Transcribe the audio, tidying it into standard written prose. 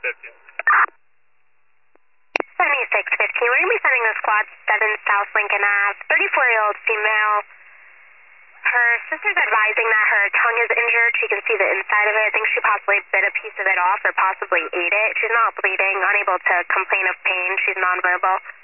7615, we're going to be sending the squad 7 South Lincoln Ave, 34-year-old female. Her sister's advising that her tongue is injured. She can see the inside of it. I think she possibly bit a piece of it off or possibly ate it. She's not bleeding, unable to complain of pain. She's nonverbal.